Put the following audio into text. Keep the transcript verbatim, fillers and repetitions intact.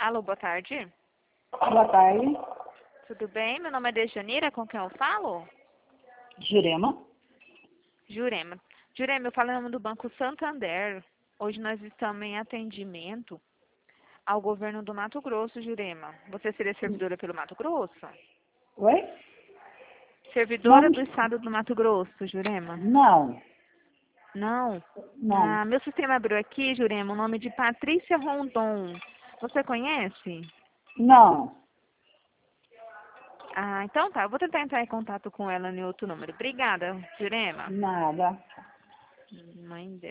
Alô, boa tarde. Boa tarde. Tudo bem? Meu nome é Dejanira, com quem eu falo? Jurema. Jurema. Jurema, eu falo em nome do Banco Santander. Hoje nós estamos em atendimento ao governo do Mato Grosso, Jurema. Você seria servidora pelo Mato Grosso? Oi? Servidora Não. do estado do Mato Grosso, Jurema? Não. Não. Não. Ah, meu sistema abriu aqui, Jurema, o nome de Patrícia Rondon. Você conhece? Não. Ah, então tá. Eu vou tentar entrar em contato com ela em outro número. Obrigada, Jurema. Nada. Mãe dela.